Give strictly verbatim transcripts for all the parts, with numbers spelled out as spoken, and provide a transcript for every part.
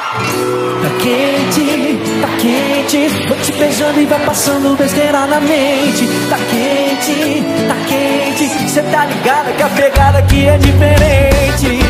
Tá quente, tá quente, vou te beijando e vai passando besteira na mente. Tá quente, tá quente, cê tá ligada que a pegada aqui é diferente.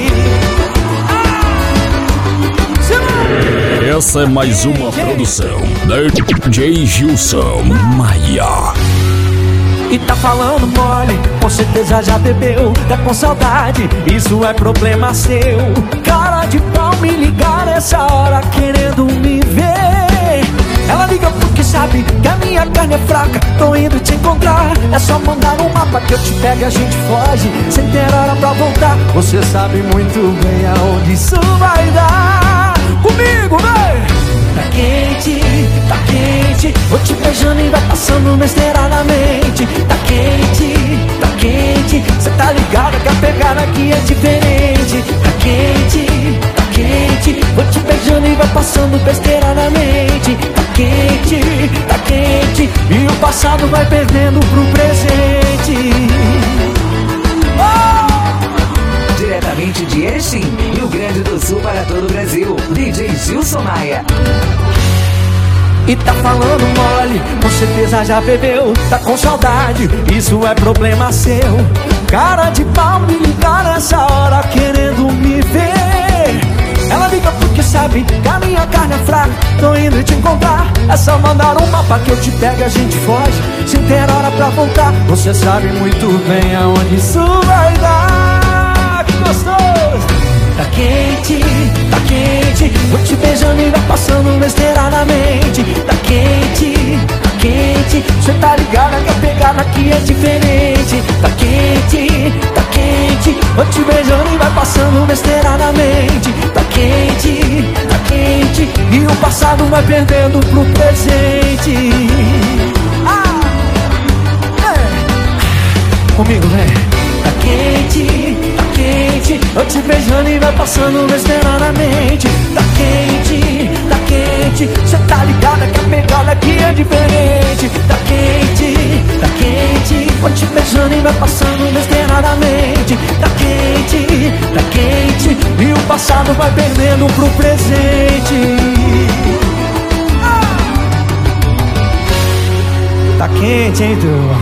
Essa é mais uma produção da D J Gilson Maia. E tá falando mole, com certeza já bebeu, tá com saudade, isso é problema seu. Cara de pau me ligar nessa hora querendo me ver. Ela liga porque sabe que a minha carne é fraca, tô indo te encontrar. É só mandar um mapa que eu te pego e a gente foge, sem ter hora pra voltar. Você sabe muito bem aonde isso vai dar. Comigo, vem! Tá quente, tá quente, vou te beijando e vai passando besteira na mente. Tá quente, tá quente, cê tá ligado que a pegada aqui é diferente. Tá quente, tá quente, vou te beijando e vai passando besteira na mente. Tá quente, tá quente, e o passado vai perdendo pro presente. Oh! Diretamente de Erechim, Rio Grande do Sul para todo o Brasil, D J Gilson Maia. E tá falando mole, com certeza já bebeu, tá com saudade, isso é problema seu. Cara de pau me ligar nessa hora querendo me ver. Ela liga porque sabe que a minha carne é fraca, tô indo te encontrar. É só mandar um mapa que eu te pego e a gente foge, sem ter hora pra voltar. Você sabe muito bem aonde isso vai dar. Que gostoso! Tá quente, tá quente, vou te beijando e vai passando besteira na mente. Tá quente, tá quente, cê tá ligado que a pegada aqui é diferente. Tá quente, tá quente, vou te beijando e vai passando besteira na mente. Tá quente, tá quente, e o passado vai perdendo pro presente. Ah, é. Comigo, vem. Tá quente, tá quente, eu te beijando e vai passando besteira na mente. Tá quente, tá quente, cê tá ligada que a pegada aqui é diferente. Tá quente, tá quente, vou te beijando e vai passando besteira na mente. Tá quente, tá quente, e o passado vai perdendo pro presente. Ah! Tá quente, hein, tu?